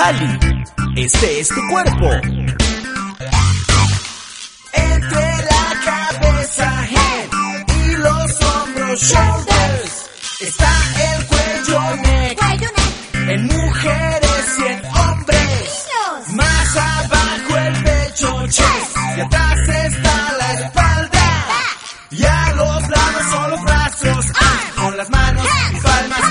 Cali, este es tu cuerpo. Entre la cabeza, head, y los hombros, shoulders, está el cuello, neck, en mujeres y en hombres. Más abajo el pecho, chest, y atrás está la espalda. Y a los lados son los brazos, con las manos y palmas